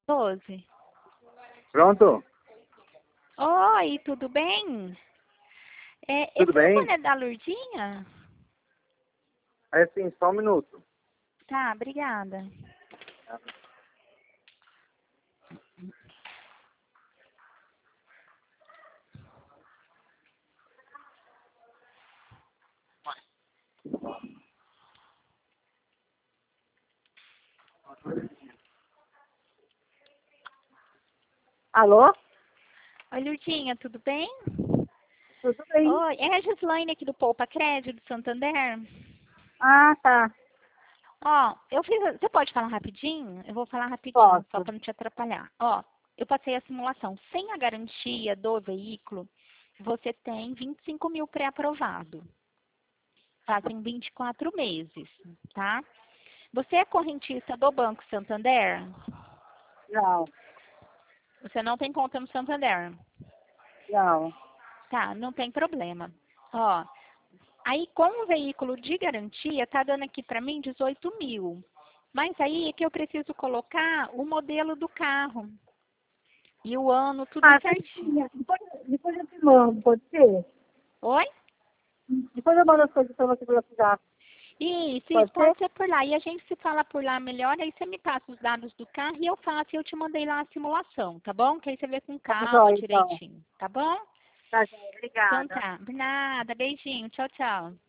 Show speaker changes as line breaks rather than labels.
12.
Pronto?
Oi, tudo bem?
Tudo
Esse telefone
bem?
é da Lurdinha?
É sim, só um minuto.
Tá, obrigada.
Alô?
Oi, Lurdinha, tudo bem?
Tudo bem?
Oi, é a Gislaine aqui do Poupa Crédito do Santander.
Ah, tá.
Ó, você pode falar rapidinho? Eu vou falar rapidinho, só
Posso.
para não te atrapalhar. Ó, eu passei a simulação. Sem a garantia do veículo, você tem 25 mil pré-aprovado. Fazem 24 meses, tá? Você é correntista do Banco Santander?
Não,
Você não tem conta no Santander?
não.
Tá, não tem problema. Ó, aí com o veículo de garantia, tá dando aqui para mim 18 mil. Mas aí é que eu preciso colocar o modelo do carro. E o ano, tudo
Ah,
certinho.
depois eu te mando, pode ser?
Oi?
Depois eu mando as coisas pra você pelo WhatsApp.
Isso
Pode ser?
pode ser por lá. E a gente se fala por lá melhor, aí você me passa os dados do carro e eu faço e eu te mandei lá a simulação, tá bom? Que aí você vê com
Tá
calma,
joia, então.
direitinho, tá bom?
Tá, joia.
Então
Obrigada.
tá. Nada, beijinho. Tchau, tchau.